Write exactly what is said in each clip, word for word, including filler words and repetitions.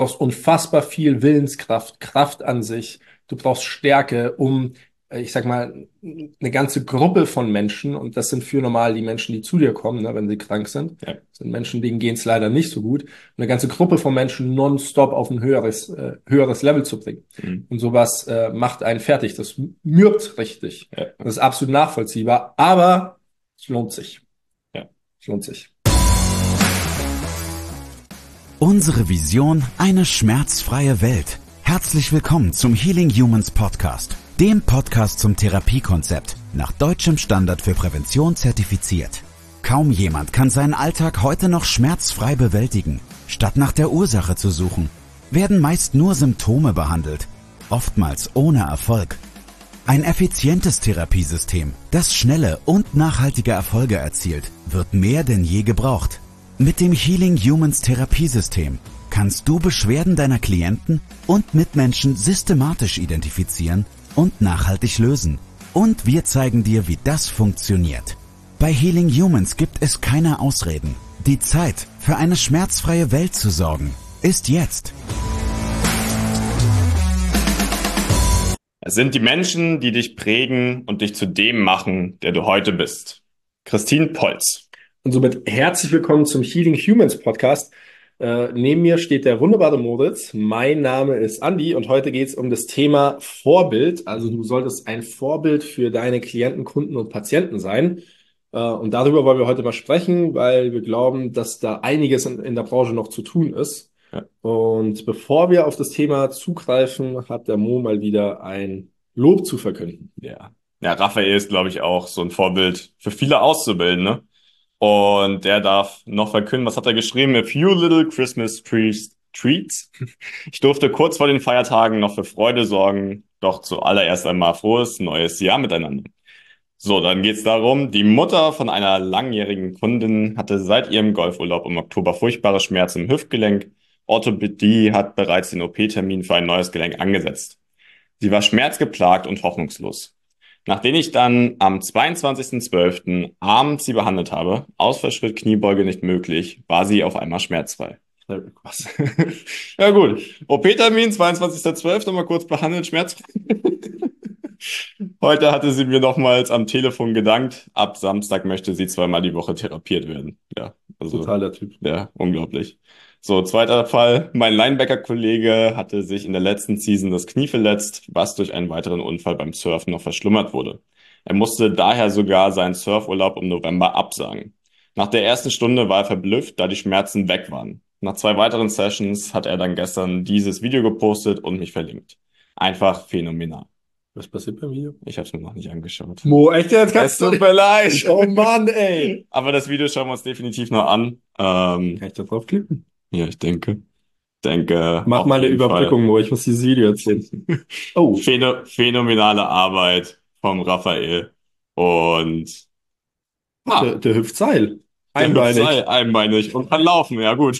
brauchst unfassbar viel Willenskraft, Kraft an sich. Du brauchst Stärke, um, äh, ich sag mal, eine ganze Gruppe von Menschen, und das sind für normal die Menschen, die zu dir kommen, ne, wenn sie krank sind, Ja. das sind Menschen, denen geht's leider nicht so gut, eine ganze Gruppe von Menschen nonstop auf ein höheres, äh, höheres Level zu bringen. Mhm. Und sowas äh, macht einen fertig. Das mürbt richtig. Ja. Das ist absolut nachvollziehbar, aber es lohnt sich. Ja. Es lohnt sich. Unsere Vision: eine schmerzfreie Welt. Herzlich willkommen zum Healing Humans Podcast, dem Podcast zum Therapiekonzept, nach deutschem Standard für Prävention zertifiziert. Kaum jemand kann seinen Alltag heute noch schmerzfrei bewältigen. Statt nach der Ursache zu suchen, werden meist nur Symptome behandelt, oftmals ohne Erfolg. Ein effizientes Therapiesystem, das schnelle und nachhaltige Erfolge erzielt, wird mehr denn je gebraucht. Mit dem Healing Humans Therapiesystem kannst du Beschwerden deiner Klienten und Mitmenschen systematisch identifizieren und nachhaltig lösen. Und wir zeigen dir, wie das funktioniert. Bei Healing Humans gibt es keine Ausreden. Die Zeit, für eine schmerzfreie Welt zu sorgen, ist jetzt. Es sind die Menschen, die dich prägen und dich zu dem machen, der du heute bist. Christine Polz. Und somit herzlich willkommen zum Healing Humans Podcast. Äh, neben mir steht der wunderbare Moritz. Mein Name ist Andi und heute geht es um das Thema Vorbild. Also du solltest ein Vorbild für deine Klienten, Kunden und Patienten sein. Äh, und darüber wollen wir heute mal sprechen, weil wir glauben, dass da einiges in, in der Branche noch zu tun ist. Ja. Und bevor wir auf das Thema zugreifen, hat der Mo mal wieder ein Lob zu verkünden. Ja, ja, Raphael ist, glaube ich, auch so ein Vorbild für viele Auszubildende. Und der darf noch verkünden, was hat er geschrieben? A few little Christmas trees, treats. Ich durfte kurz vor den Feiertagen noch für Freude sorgen, doch zuallererst einmal frohes neues Jahr miteinander. So, dann geht's darum, die Mutter von einer langjährigen Kundin hatte seit ihrem Golfurlaub im Oktober furchtbare Schmerzen im Hüftgelenk. Orthopädie hat bereits den O P-Termin für ein neues Gelenk angesetzt. Sie war schmerzgeplagt und hoffnungslos. Nachdem ich dann am zweiundzwanzigsten zwölften abends sie behandelt habe, Ausfallschritt, Kniebeuge nicht möglich, war sie auf einmal schmerzfrei. Was? Ja gut, O P-Termin, zweiundzwanzigster zwölfter mal kurz behandelt, schmerzfrei. Heute hatte sie mir nochmals am Telefon gedankt, ab Samstag möchte sie zweimal die Woche therapiert werden. Ja, also Totaler Typ. ja, unglaublich. So, zweiter Fall. Mein Linebacker-Kollege hatte sich in der letzten Season das Knie verletzt, was durch einen weiteren Unfall beim Surfen noch verschlimmert wurde. Er musste daher sogar seinen Surfurlaub im November absagen. Nach der ersten Stunde war er verblüfft, da die Schmerzen weg waren. Nach zwei weiteren Sessions hat er dann gestern dieses Video gepostet und mich verlinkt. Einfach phänomenal. Was passiert beim Video? Ich habe es mir noch nicht angeschaut. Mo, echt jetzt? Es tut mir leid. Oh Mann, ey. Aber das Video schauen wir uns definitiv noch an. Ähm, Kann ich da draufklicken? ja, ich denke. denke. Mach auf mal eine jeden Fall Überbrückung, Mo. Ich muss dieses Video erzählen. Oh, Phäno phänomenale Arbeit vom Raphael. Und ah, der, der hüpft Seil. der Einbeinig. hüpft Seil, einbeinig und kann laufen. Ja, gut.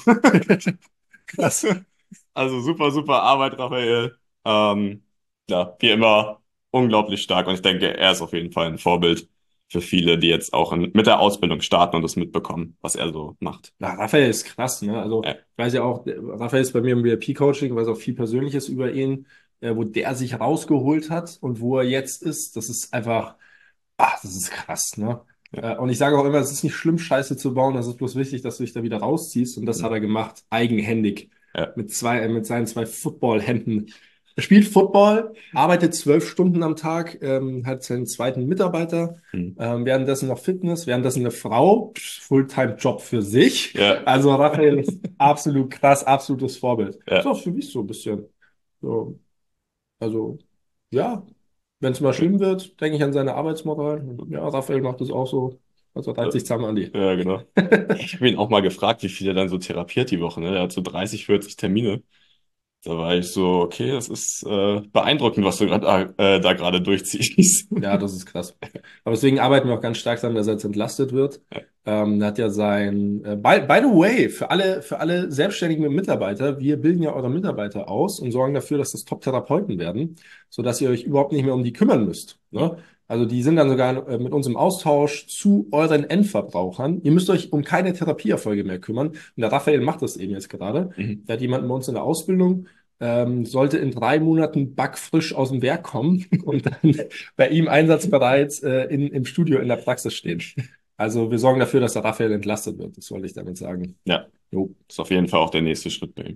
Krass. Also super, super Arbeit, Raphael. Ähm, ja, wie immer unglaublich stark. Und ich denke, er ist auf jeden Fall ein Vorbild für viele, die jetzt auch in, mit der Ausbildung starten und das mitbekommen, was er so macht. Na, Raphael ist krass, ne? Also, Ja. ich weiß ja auch, der- Raphael ist bei mir im V I P-Coaching, weiß auch viel Persönliches über ihn, äh, wo der sich rausgeholt hat und wo er jetzt ist. Das ist einfach, ach, das ist krass, ne? Ja. Äh, und ich sage auch immer, es ist nicht schlimm, Scheiße zu bauen, es ist bloß wichtig, dass du dich da wieder rausziehst. Und das Mhm. hat er gemacht, eigenhändig, Ja. mit zwei, äh, mit seinen zwei Footballhänden. Er spielt Football, arbeitet zwölf Stunden am Tag, ähm, hat seinen zweiten Mitarbeiter, Mhm. ähm, währenddessen noch Fitness, währenddessen eine Frau, Fulltime-Job für sich. Ja. Also Raphael ist absolut krass, absolutes Vorbild. Ja. So für mich so ein bisschen. So, also, ja, wenn es mal schlimm wird, denke ich an seine Arbeitsmoral. Ja, Raphael macht das auch so. Also reiht sich zusammen an die. Ja, genau. Ich habe ihn auch mal gefragt, wie viel er dann so therapiert die Woche. Ne? Er hat so dreißig, vierzig Termine. Da war ich so, okay, das ist äh, beeindruckend, was du grad, äh, da gerade durchziehst. Ja, das ist krass. Aber deswegen arbeiten wir auch ganz stark daran, dass er jetzt entlastet wird. Ja. Ähm, er hat ja sein, äh, by, by the way, für alle, für alle selbstständigen Mitarbeiter, wir bilden ja eure Mitarbeiter aus und sorgen dafür, dass das Top-Therapeuten werden, sodass ihr euch überhaupt nicht mehr um die kümmern müsst. Ne? Also die sind dann sogar äh, mit uns im Austausch zu euren Endverbrauchern. Ihr müsst euch um keine Therapieerfolge mehr kümmern. Und der Raphael macht das eben jetzt gerade. Mhm. Der hat jemanden bei uns in der Ausbildung, ähm, sollte in drei Monaten backfrisch aus dem Werk kommen und dann bei ihm einsatzbereit äh, in, im Studio in der Praxis stehen. Also wir sorgen dafür, dass der Raphael entlastet wird. Das wollte ich damit sagen. Ja, Jo. ist auf jeden Fall auch der nächste Schritt bei ihm.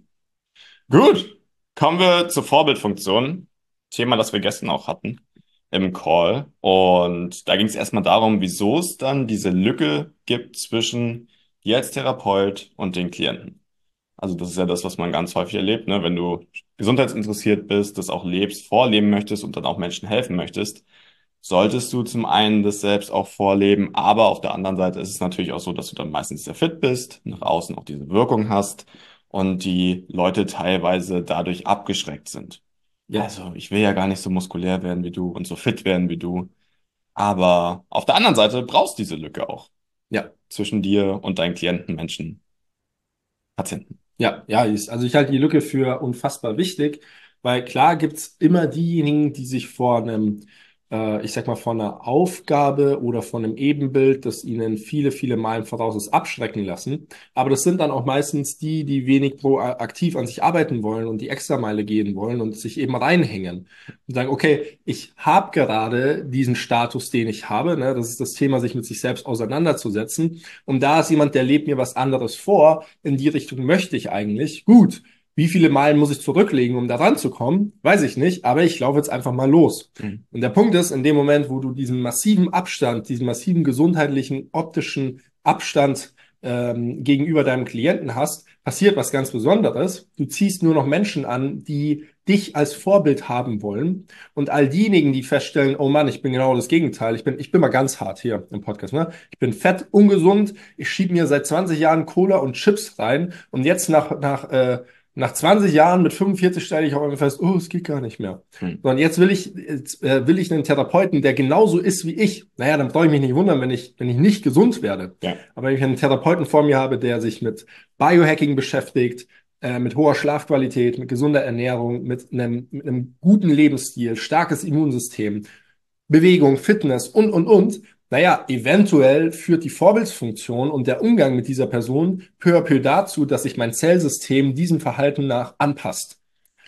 Gut, kommen wir zur Vorbildfunktion. Thema, das wir gestern auch hatten im Call. Und da ging es erstmal darum, wieso es dann diese Lücke gibt zwischen dir als Therapeut und den Klienten. Also das ist ja das, was man ganz häufig erlebt, ne? Wenn du gesundheitsinteressiert bist, das auch lebst, vorleben möchtest und dann auch Menschen helfen möchtest, solltest du zum einen das selbst auch vorleben, aber auf der anderen Seite ist es natürlich auch so, dass du dann meistens sehr fit bist, nach außen auch diese Wirkung hast und die Leute teilweise dadurch abgeschreckt sind. Ja. Also ich will ja gar nicht so muskulär werden wie du und so fit werden wie du, aber auf der anderen Seite brauchst du diese Lücke auch Ja. zwischen dir und deinen Klienten, Menschen, Patienten. Ja, ja, ist- also ich halte die Lücke für unfassbar wichtig, weil klar gibt's immer diejenigen, die sich vor einem, äh, ich sag mal, vor einer Aufgabe oder vor einem Ebenbild, das ihnen viele, viele Meilen voraus ist, abschrecken lassen. Aber das sind dann auch meistens die, die wenig proaktiv an sich arbeiten wollen und die Extrameile gehen wollen und sich eben reinhängen und sagen, okay, ich habe gerade diesen Status, den ich habe, ne? Das ist das Thema, sich mit sich selbst auseinanderzusetzen. Und da ist jemand, der lebt mir was anderes vor. In die Richtung möchte ich eigentlich. Gut. Wie viele Meilen muss ich zurücklegen, um da ranzukommen? Weiß ich nicht, aber ich laufe jetzt einfach mal los. Mhm. Und der Punkt ist, in dem Moment, wo du diesen massiven Abstand, diesen massiven gesundheitlichen, optischen Abstand ähm, gegenüber deinem Klienten hast, passiert was ganz Besonderes. Du ziehst nur noch Menschen an, die dich als Vorbild haben wollen. Und all diejenigen, die feststellen, oh Mann, ich bin genau das Gegenteil. Ich bin, ich bin mal ganz hart hier im Podcast, ne? Ich bin fett, ungesund. Ich schiebe mir seit zwanzig Jahren Cola und Chips rein. Und jetzt nach, nach, äh, nach zwanzig Jahren mit fünfundvierzig stelle ich auf einmal fest, oh, es geht gar nicht mehr. Hm. So, und jetzt will ich, jetzt, äh, will ich einen Therapeuten, der genauso ist wie ich. Naja, dann brauche ich mich nicht wundern, wenn ich, wenn ich nicht gesund werde. Ja. Aber wenn ich einen Therapeuten vor mir habe, der sich mit Biohacking beschäftigt, äh, mit hoher Schlafqualität, mit gesunder Ernährung, mit einem, mit einem guten Lebensstil, starkes Immunsystem, Bewegung, Fitness und, und, und, naja, eventuell führt die Vorbildsfunktion und der Umgang mit dieser Person peu à peu dazu, dass sich mein Zellsystem diesem Verhalten nach anpasst.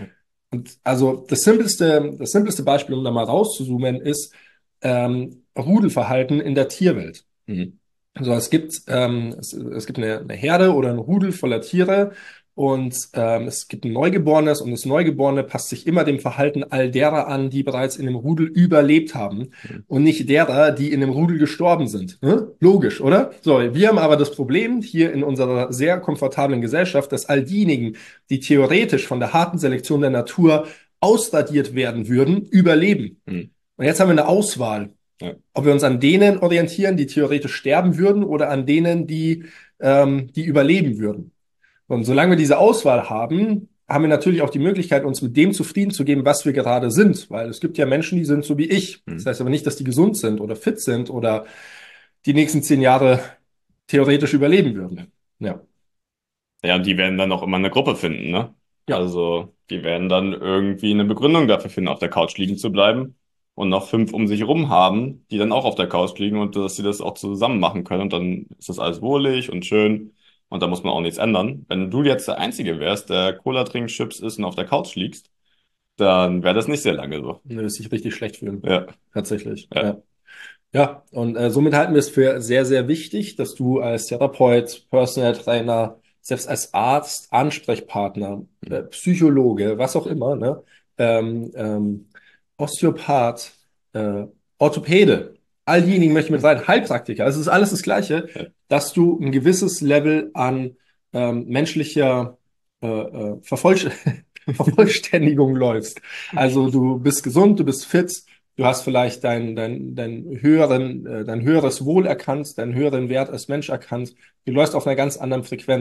Und also das simpelste, das simpelste Beispiel, um da mal rauszuzoomen, ist ähm, Rudelverhalten in der Tierwelt. Mhm. Also es gibt, ähm, es, es gibt eine, eine Herde oder ein Rudel voller Tiere und ähm, es gibt ein Neugeborenes und das Neugeborene passt sich immer dem Verhalten all derer an, die bereits in dem Rudel überlebt haben Mhm. und nicht derer, die in dem Rudel gestorben sind. Hm? Logisch, oder? So, wir haben aber das Problem hier in unserer sehr komfortablen Gesellschaft, dass all diejenigen, die theoretisch von der harten Selektion der Natur ausradiert werden würden, überleben. Mhm. Und jetzt haben wir eine Auswahl. Ja. Ob wir uns an denen orientieren, die theoretisch sterben würden, oder an denen, die, ähm, die überleben würden. Und solange wir diese Auswahl haben, haben wir natürlich auch die Möglichkeit, uns mit dem zufrieden zu geben, was wir gerade sind. Weil es gibt ja Menschen, die sind so wie ich. Das heißt aber nicht, dass die gesund sind oder fit sind oder die nächsten zehn Jahre theoretisch überleben würden. Ja. Ja, und die werden dann auch immer eine Gruppe finden, ne? Ja. Also, die werden dann irgendwie eine Begründung dafür finden, auf der Couch liegen zu bleiben und noch fünf um sich rum haben, die dann auch auf der Couch liegen und dass sie das auch zusammen machen können und dann ist das alles wohlig und schön und da muss man auch nichts ändern. Wenn du jetzt der Einzige wärst, der Cola trinkt, Chips isst und auf der Couch liegst, dann wäre das nicht sehr lange so. Du wirst dich richtig schlecht fühlen. Ja, Tatsächlich. Ja. Ja. Ja, und äh, somit halten wir es für sehr, sehr wichtig, dass du als Therapeut, Personal Trainer, selbst als Arzt, Ansprechpartner, äh, Psychologe, was auch immer, ne, ähm, ähm, Osteopath, äh, Orthopäde, all diejenigen möchte ich mit rein, Heilpraktiker, also es ist alles das Gleiche, Ja. dass du ein gewisses Level an ähm, menschlicher äh, äh, Vervollst Vervollständigung läufst. Also du bist gesund, du bist fit, du hast vielleicht dein, dein, dein höheren, äh, dein höheres Wohl erkannt, deinen höheren Wert als Mensch erkannt. Du läufst auf einer ganz anderen Frequenz.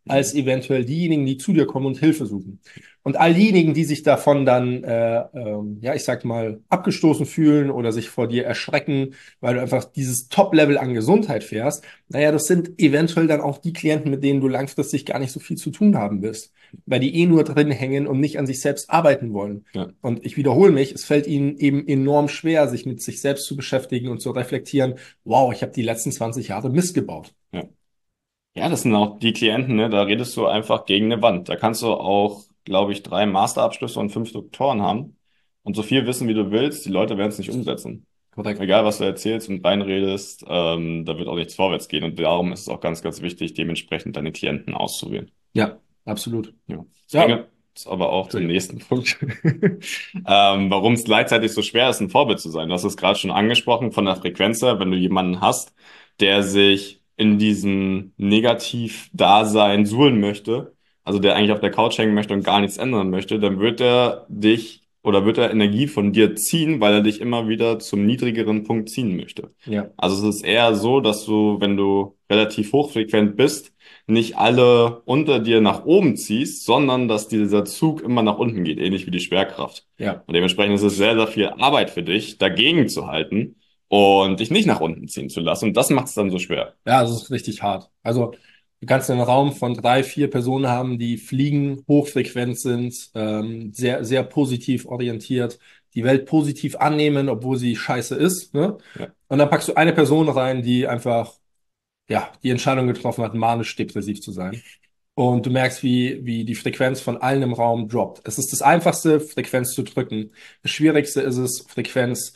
als eventuell diejenigen, die zu dir kommen und Hilfe suchen. Und all diejenigen, die sich davon dann, äh, ähm, ja, ich sag mal, abgestoßen fühlen oder sich vor dir erschrecken, weil du einfach dieses Top-Level an Gesundheit fährst, naja, das sind eventuell dann auch die Klienten, mit denen du langfristig gar nicht so viel zu tun haben wirst, weil die eh nur drin hängen und nicht an sich selbst arbeiten wollen. Ja. Und ich wiederhole mich, es fällt ihnen eben enorm schwer, sich mit sich selbst zu beschäftigen und zu reflektieren, wow, ich habe die letzten zwanzig Jahre Mist gebaut. Ja. Ja, das sind auch die Klienten, ne? Da redest du einfach gegen eine Wand. Da kannst du auch, glaube ich, drei Masterabschlüsse und fünf Doktoren haben und so viel wissen, wie du willst. Die Leute werden es nicht umsetzen. Korrekt. Egal, was du erzählst und reinredest, ähm, da wird auch nichts vorwärts gehen. Und darum ist es auch ganz, ganz wichtig, dementsprechend deine Klienten auszuwählen. Ja, absolut. Ja. Das Ja. bringt uns aber auch zum nächsten Punkt. ähm, warum es gleichzeitig so schwer ist, ein Vorbild zu sein. Du hast es gerade schon angesprochen von der Frequenz her, wenn du jemanden hast, der sich in diesem Negativ-Dasein suhlen möchte, also der eigentlich auf der Couch hängen möchte und gar nichts ändern möchte, dann wird er dich oder wird er Energie von dir ziehen, weil er dich immer wieder zum niedrigeren Punkt ziehen möchte. Ja. Also es ist eher so, dass du, wenn du relativ hochfrequent bist, nicht alle unter dir nach oben ziehst, sondern dass dieser Zug immer nach unten geht, ähnlich wie die Schwerkraft. Ja. Und dementsprechend ist es sehr, sehr viel Arbeit für dich, dagegen zu halten und dich nicht nach unten ziehen zu lassen. Und das macht es dann so schwer. Ja, das ist richtig hart. Also du kannst einen Raum von drei, vier Personen haben, die fliegen, hochfrequent sind, ähm, sehr, sehr positiv orientiert, die Welt positiv annehmen, obwohl sie scheiße ist. Ne? Ja. Und dann packst du eine Person rein, die einfach ja die Entscheidung getroffen hat, manisch-depressiv zu sein. Und du merkst, wie, wie die Frequenz von allen im Raum droppt. Es ist das Einfachste, Frequenz zu drücken. Das Schwierigste ist es, Frequenz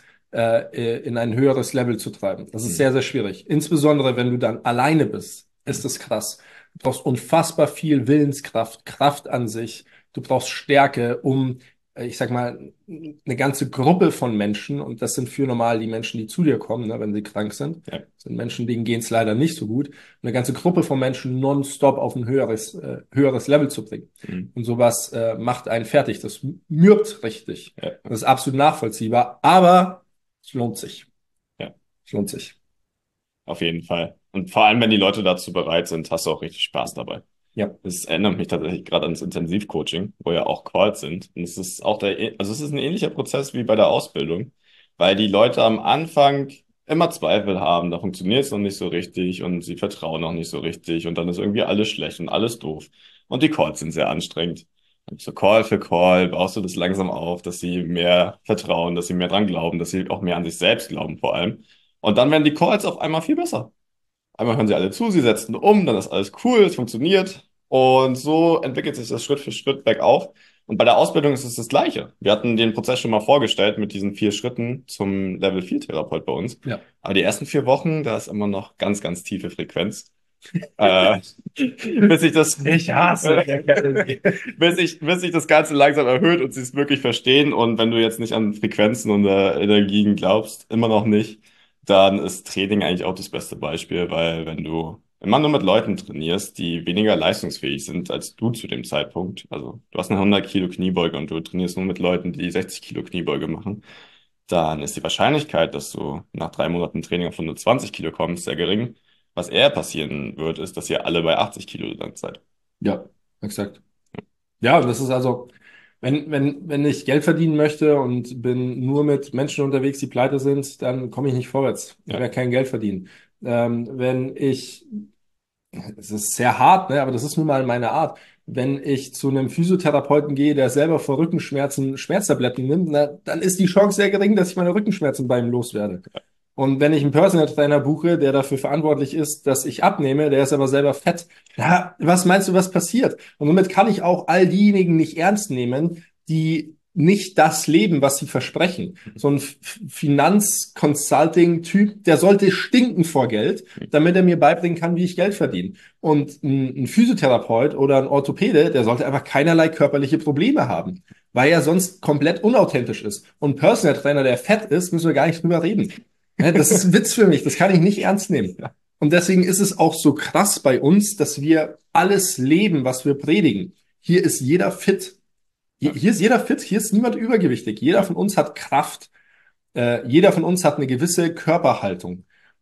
äh, in ein höheres Level zu treiben. Das ist Mhm. sehr, sehr schwierig. Insbesondere, wenn du dann alleine bist, ist es krass. Du brauchst unfassbar viel Willenskraft, Kraft an sich. Du brauchst Stärke, um, äh, ich sag mal, eine ganze Gruppe von Menschen, und das sind für normal die Menschen, die zu dir kommen, ne, wenn sie krank sind, Ja. das sind Menschen, denen geht's leider nicht so gut, eine ganze Gruppe von Menschen nonstop auf ein höheres, äh, höheres Level zu bringen. Mhm. Und sowas äh, macht einen fertig. Das mürbt richtig. Ja. Das ist absolut nachvollziehbar, aber es lohnt sich. Ja. Es lohnt sich. Auf jeden Fall. Und vor allem, wenn die Leute dazu bereit sind, hast du auch richtig Spaß dabei. Ja. Das erinnert mich tatsächlich gerade ans Intensivcoaching, wo ja auch Calls sind. Und es ist auch der, also es ist ein ähnlicher Prozess wie bei der Ausbildung, weil die Leute am Anfang immer Zweifel haben, da funktioniert es noch nicht so richtig und sie vertrauen noch nicht so richtig und dann ist irgendwie alles schlecht und alles doof. Und die Calls sind sehr anstrengend. Und so Call für Call baust du das langsam auf, dass sie mehr vertrauen, dass sie mehr dran glauben, dass sie auch mehr an sich selbst glauben vor allem. Und dann werden die Calls auf einmal viel besser. Einmal hören sie alle zu, sie setzen um, dann ist alles cool, es funktioniert. Und so entwickelt sich das Schritt für Schritt bergauf. Und bei der Ausbildung ist es das Gleiche. Wir hatten den Prozess schon mal vorgestellt mit diesen vier Schritten zum Level vier Therapeut bei uns. Ja. Aber die ersten vier Wochen, da ist immer noch ganz, ganz tiefe Frequenz. äh, bis ich das, Ich hasse. bis ich, bis sich das Ganze langsam erhöht und sie es wirklich verstehen. Und wenn du jetzt nicht an Frequenzen und äh, Energien glaubst, immer noch nicht, dann ist Training eigentlich auch das beste Beispiel, weil wenn du immer nur mit Leuten trainierst, die weniger leistungsfähig sind als du zu dem Zeitpunkt, also du hast eine hundert Kilo Kniebeuge und du trainierst nur mit Leuten, die sechzig Kilo Kniebeuge machen, dann ist die Wahrscheinlichkeit, dass du nach drei Monaten Training auf hundertzwanzig Kilo kommst, sehr gering. Was eher passieren wird, ist, dass ihr alle bei achtzig Kilo dann seid. Ja, exakt. Ja, das ist also, wenn, wenn, wenn ich Geld verdienen möchte und bin nur mit Menschen unterwegs, die pleite sind, dann komme ich nicht vorwärts. Ich Ja. werde kein Geld verdienen. Ähm, wenn ich, es ist sehr hart, ne, aber das ist nun mal meine Art. Wenn ich zu einem Physiotherapeuten gehe, der selber vor Rückenschmerzen Schmerztabletten nimmt, na, dann ist die Chance sehr gering, dass ich meine Rückenschmerzen bei ihm loswerde. Und wenn ich einen Personal Trainer buche, der dafür verantwortlich ist, dass ich abnehme, der ist aber selber fett, ja, was meinst du, was passiert? Und somit kann ich auch all diejenigen nicht ernst nehmen, die nicht das leben, was sie versprechen. So ein Finanz-Consulting-Typ, der sollte stinken vor Geld, damit er mir beibringen kann, wie ich Geld verdiene. Und ein, ein Physiotherapeut oder ein Orthopäde, der sollte einfach keinerlei körperliche Probleme haben, weil er sonst komplett unauthentisch ist. Und ein Personal Trainer, der fett ist, müssen wir gar nicht drüber reden. Ja, das ist ein Witz für mich, das kann ich nicht ernst nehmen. Und deswegen ist es auch so krass bei uns, dass wir alles leben, was wir predigen. Hier ist jeder fit. Hier, hier ist jeder fit, hier ist niemand übergewichtig. Jeder von uns hat Kraft. Äh, jeder von uns hat eine gewisse Körperhaltung.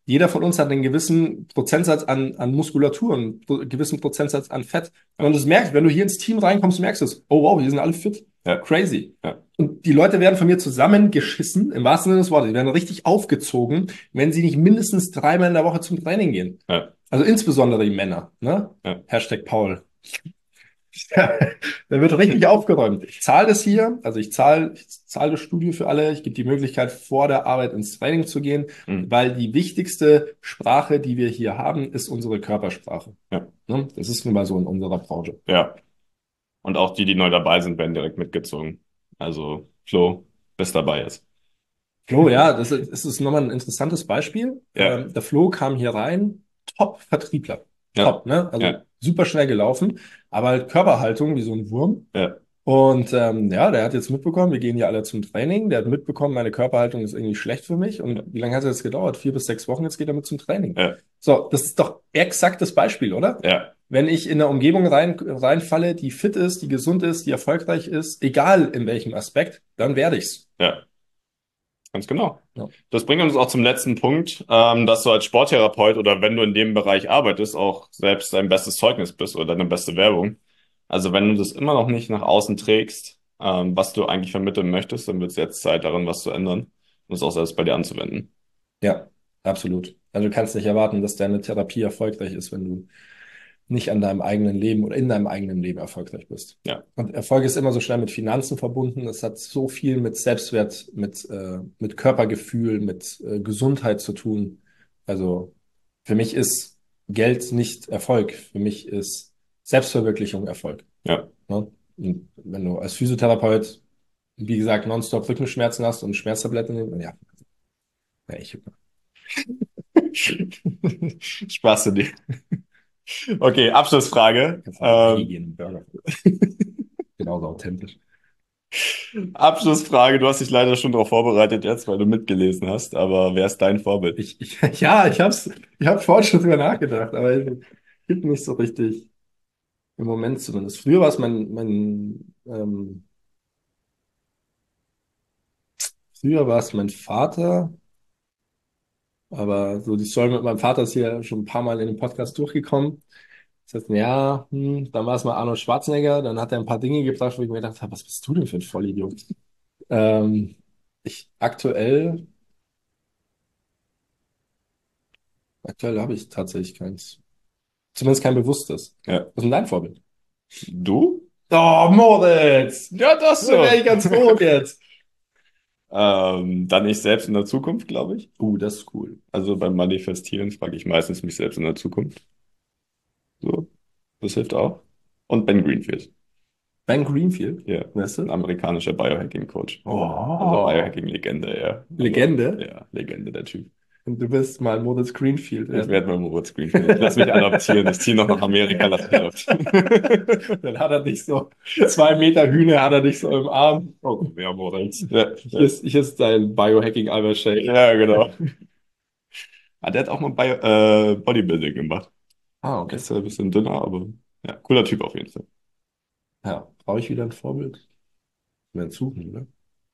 Jeder von uns hat einen gewissen Prozentsatz an, an Muskulatur, einen pro- gewissen Prozentsatz an Fett. Und das merkst, wenn du hier ins Team reinkommst, merkst du es. Oh wow, wir sind alle fit. Ja. Crazy. Ja. Und die Leute werden von mir zusammengeschissen, im wahrsten Sinne des Wortes. Die werden richtig aufgezogen, wenn sie nicht mindestens dreimal in der Woche zum Training gehen. Ja. Also insbesondere die Männer, ne? Ja. Hashtag Paul. Ja, da wird richtig aufgeräumt. Ich zahle das hier, also ich zahle, ich zahle das Studio für alle. Ich gebe die Möglichkeit, vor der Arbeit ins Training zu gehen, Mhm. weil die wichtigste Sprache, die wir hier haben, ist unsere Körpersprache. Ja. Ne? Das ist nun mal so in unserer Branche. Ja. Und auch die, die neu dabei sind, werden direkt mitgezogen. Also, Flo, bist dabei jetzt. Flo, ja, das ist, das ist nochmal ein interessantes Beispiel. Ja. Ähm, der Flo kam hier rein, Top-Vertriebler. Ja. Top, ne? Also Ja. super schnell gelaufen, aber halt Körperhaltung wie so ein Wurm. Ja. Und ähm, ja, der hat jetzt mitbekommen, wir gehen ja alle zum Training. Der hat mitbekommen, meine Körperhaltung ist irgendwie schlecht für mich. Und wie lange hat es jetzt gedauert? Vier bis sechs Wochen, jetzt geht er mit zum Training. Ja. So, das ist doch exakt das Beispiel, oder? Ja. Wenn ich in eine Umgebung rein, reinfalle, die fit ist, die gesund ist, die erfolgreich ist, egal in welchem Aspekt, dann werde ich's. Ja. Ganz genau. Ja. Das bringt uns auch zum letzten Punkt, ähm, dass du als Sporttherapeut oder wenn du in dem Bereich arbeitest, auch selbst dein bestes Zeugnis bist oder deine beste Werbung. Also wenn du das immer noch nicht nach außen trägst, ähm, was du eigentlich vermitteln möchtest, dann wird es jetzt Zeit daran, was zu ändern und es auch selbst bei dir anzuwenden. Ja, absolut. Also du kannst nicht erwarten, dass deine Therapie erfolgreich ist, wenn du nicht an deinem eigenen Leben oder in deinem eigenen Leben erfolgreich bist. Ja. Und Erfolg ist immer so schnell mit Finanzen verbunden. Es hat so viel mit Selbstwert, mit, äh, mit Körpergefühl, mit äh, Gesundheit zu tun. Also für mich ist Geld nicht Erfolg. Für mich ist Selbstverwirklichung Erfolg. Ja. Ne? Und wenn du als Physiotherapeut, wie gesagt, nonstop Rückenschmerzen hast und Schmerztabletten nimmst, ja, ja, ich Spaß zu dir. Okay, Abschlussfrage. kannst einfach Ähm, gehen, einen Burger. Genauso authentisch. Abschlussfrage. Du hast dich leider schon darauf vorbereitet jetzt, weil du mitgelesen hast. Aber wer ist dein Vorbild? Ich, ich, ja, ich hab's, ich hab vorhin schon drüber nachgedacht, aber es gibt nicht so richtig im Moment zumindest. Früher war es mein, mein, ähm, früher war es mein Vater, aber so die Story mit meinem Vater ist hier schon ein paar Mal in dem Podcast durchgekommen. Das heißt, ja, hm, dann war es mal Arnold Schwarzenegger, dann hat er ein paar Dinge gebracht, wo ich mir gedacht habe, was bist du denn für ein Vollidiot? Ähm, ich aktuell, aktuell habe ich tatsächlich keins. Zumindest kein bewusstes. Ja. Was ist denn dein Vorbild? Du? Oh, Moritz! Ja, das So wäre ich ganz froh jetzt. Ähm, dann ich selbst in der Zukunft, glaube ich. Uh, das ist cool. Also beim Manifestieren frage ich meistens mich selbst in der Zukunft. So, das hilft auch. Und Ben Greenfield. Ben Greenfield, Ja, weißt ein du? amerikanischer Biohacking-Coach. Also Oh, Biohacking-Legende, ja. Also, Legende. ja, Legende, der Typ. Und du bist mal Moritz Greenfield Ich werden. werde mal Moritz Greenfield. Ich lass mich adoptieren. Ich ziehe noch nach Amerika, lass mich adoptieren. Dann hat er dich so, zwei Meter Hühner hat er dich so im Arm. Oh, Ja, Moritz. Ja, hier ist, hier ist dein Biohacking Albert Shake. ja, genau. Ah, der hat auch mal Bio, äh, Bodybuilding gemacht. Ah, Der okay. ist ja ein bisschen dünner, aber ja, cooler Typ auf jeden Fall. Ja, brauche ich wieder ein Vorbild? Mehr suchen, oder?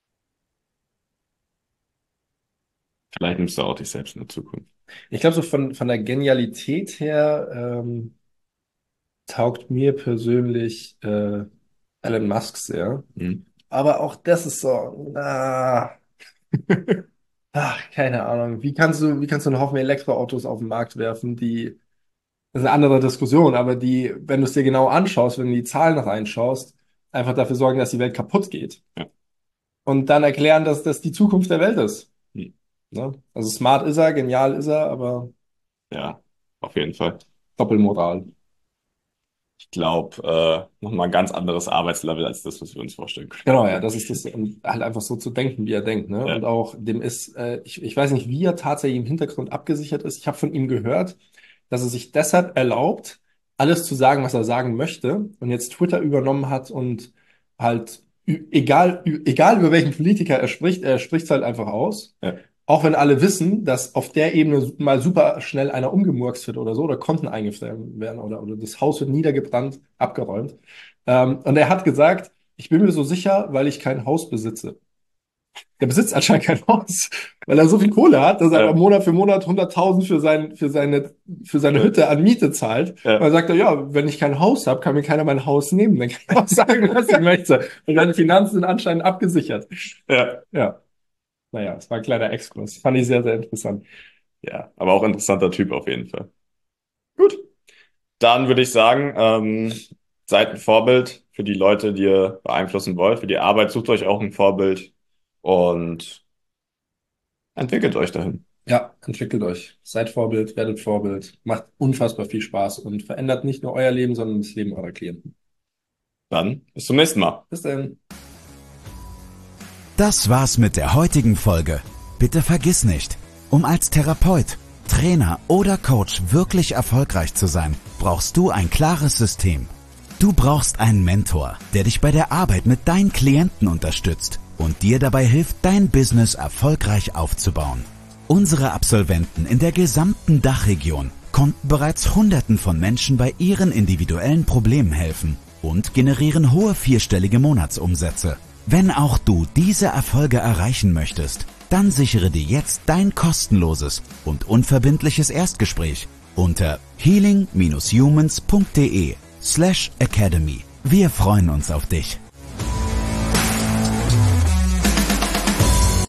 Vielleicht nimmst du auch dich selbst in der Zukunft. Ich glaube, so von, von der Genialität her ähm, taugt mir persönlich äh, Elon Musk sehr. Mhm. Aber auch das ist so, ah, ach, keine Ahnung. Wie kannst du, wie kannst du einen Haufen Elektroautos auf den Markt werfen, die, das ist eine andere Diskussion, aber die, wenn du es dir genau anschaust, wenn du in die Zahlen reinschaust, einfach dafür sorgen, dass die Welt kaputt geht. Ja. Und dann erklären, dass das die Zukunft der Welt ist. Mhm. Ne? Also smart ist er, genial ist er, aber Ja, auf jeden Fall. Doppelmoral. Ich glaube, äh, nochmal ein ganz anderes Arbeitslevel als das, was wir uns vorstellen können. Genau, ja, das ist das, und halt einfach so zu denken, wie er denkt, ne? Ja. Und auch dem ist, äh, ich, ich weiß nicht, wie er tatsächlich im Hintergrund abgesichert ist. Ich habe von ihm gehört, dass er sich deshalb erlaubt, alles zu sagen, was er sagen möchte, und jetzt Twitter übernommen hat und halt, ü- egal, ü- egal über welchen Politiker er spricht, er spricht es halt einfach aus. Ja. Auch wenn alle wissen, dass auf der Ebene mal super schnell einer umgemurkst wird oder so, oder Konten eingefroren werden oder, oder das Haus wird niedergebrannt, abgeräumt. Ähm, und er hat gesagt, ich bin mir so sicher, weil ich kein Haus besitze. Der besitzt anscheinend kein Haus, weil er so viel Kohle hat, dass er Ja. Monat für Monat hunderttausend für sein, für seine, für seine Ja. Hütte an Miete zahlt. Ja. Und dann sagt er, ja, wenn ich kein Haus habe, kann mir keiner mein Haus nehmen. Dann kann ich auch sagen, was ich möchte. Und seine Finanzen sind anscheinend abgesichert. Ja. Ja. Naja, es war ein kleiner Exkurs. Fand ich sehr, sehr interessant. Ja, aber auch interessanter Typ auf jeden Fall. Gut. Dann würde ich sagen, ähm, seid ein Vorbild für die Leute, die ihr beeinflussen wollt. Für die Arbeit sucht euch auch ein Vorbild und entwickelt euch dahin. Ja, entwickelt euch. Seid Vorbild, werdet Vorbild. Macht unfassbar viel Spaß und verändert nicht nur euer Leben, sondern das Leben eurer Klienten. Dann bis zum nächsten Mal. Bis dann. Das war's mit der heutigen Folge. Bitte vergiss nicht, um als Therapeut, Trainer oder Coach wirklich erfolgreich zu sein, brauchst du ein klares System. Du brauchst einen Mentor, der dich bei der Arbeit mit deinen Klienten unterstützt und dir dabei hilft, dein Business erfolgreich aufzubauen. Unsere Absolventen in der gesamten Dachregion konnten bereits Hunderten von Menschen bei ihren individuellen Problemen helfen und generieren hohe vierstellige Monatsumsätze. Wenn auch du diese Erfolge erreichen möchtest, dann sichere dir jetzt dein kostenloses und unverbindliches Erstgespräch unter healing-humans.de slash academy. Wir freuen uns auf dich.